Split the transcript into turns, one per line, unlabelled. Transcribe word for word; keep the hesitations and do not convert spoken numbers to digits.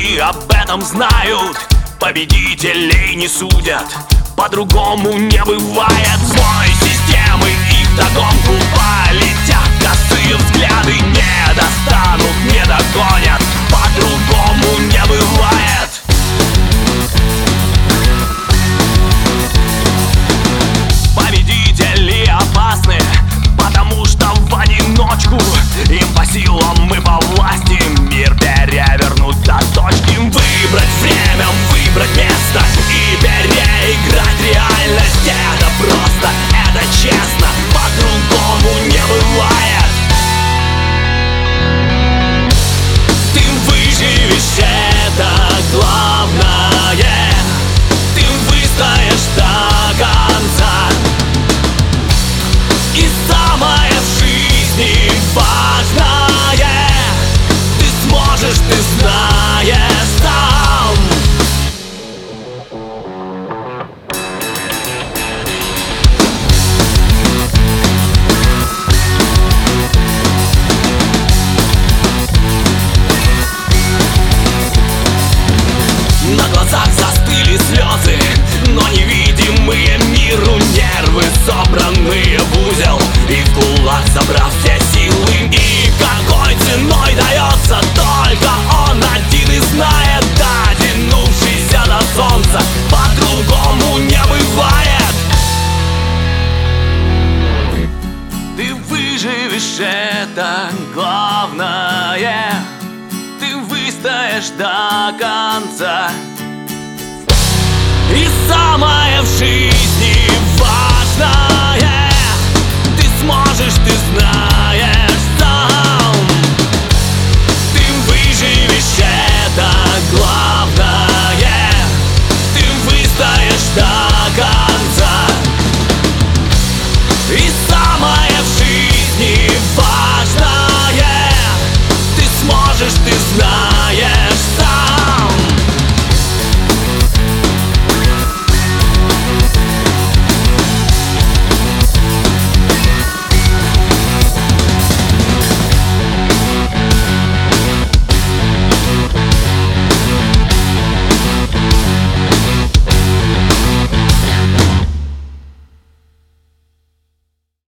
Они об этом знают, победителей не судят, по-другому не бывает. Злой системы их догонку полетят, косые взгляды не достанут, не догонят, по-другому не бывает. Победители опасны, потому что в одиночку им по силам и по власти мир перевернуть до точки. Выбрать время, выбрать место и переиграть реальность. Это просто, это честно, по-другому не бывает. Ты выживешь, это главное. Ты выстоишь до конца. И самое в жизни важное, ты сможешь, ты знаешь сам. На глазах застыли слезы, но невидимые миру нервы, собранные в узел и в кулак собрав все силы. И какой ценой дается, только он один и знает, дотянувшийся до солнца, по-другому не бывает. Ты выживешь, это главное. Ты выстоишь до конца. И самое в жизни